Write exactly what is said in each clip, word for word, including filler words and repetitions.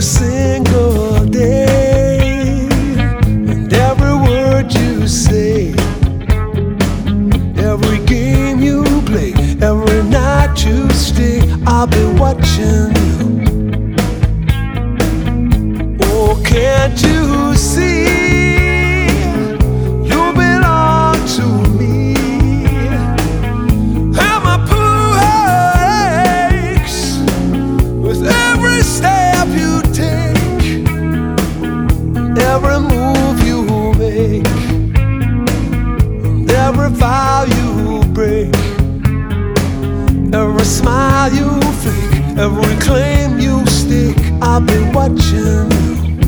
every single day, and every word you say, every game you play, every night you stay, I'll be watching you. Oh, can't you see? You belong to me. And my poor aches with every step you take, every move you make, every vow you break, every smile you fake, every claim you stake, I'll be watching you.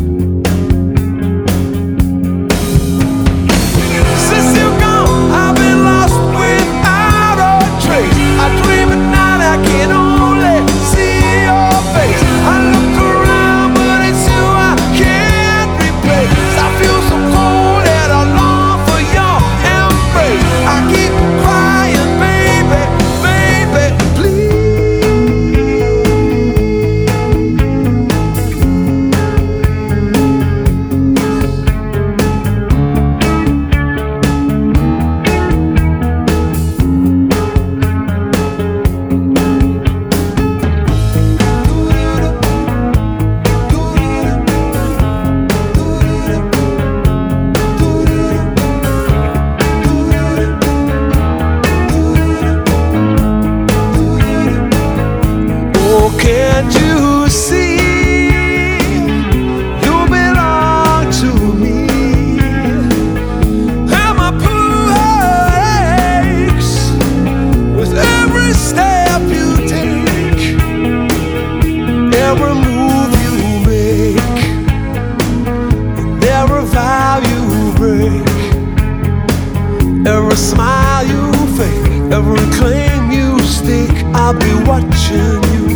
Since you're gone, I've been lost without a trace. I dream at night, I can only see your face. I look around, but it's you I can't replace. I feel so cold and I long for your embrace. I keep crying, baby, baby, can't you see? You belong to me. And my poor aches with every step you take, every move you make, and every vow you break, every smile you fake, every claim you stake, I'll be watching you.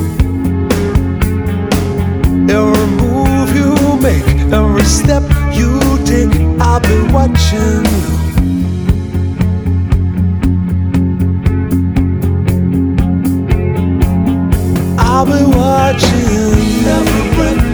Every move you make, every step you take, I'll be watching you. I'll be watching every breath